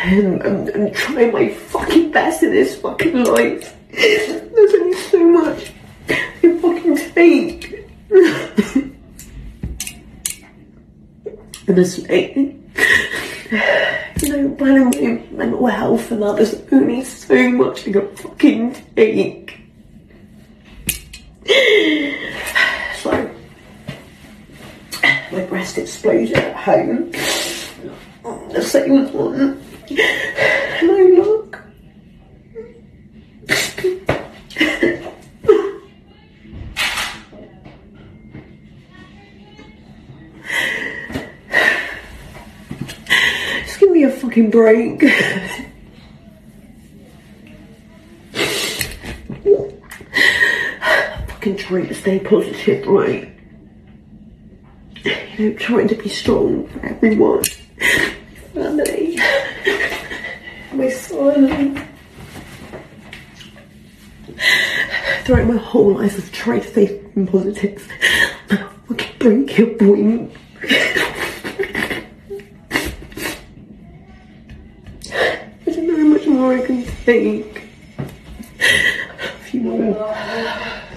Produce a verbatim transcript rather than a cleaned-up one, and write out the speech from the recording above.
and, and, and trying my fucking best in this fucking life. There's only so much I fucking take. Honestly, you know, planning my mental health and that, there's only so much I can fucking take. So, my breast exploded at home, the same one, and I look. Just give me a fucking break. Fucking trying to stay positive, right? You know, trying to be strong for everyone. My family. My son. Throughout my whole life I've tried to stay fucking positive. Fucking break your point. I don't know how much more I can take. A few more.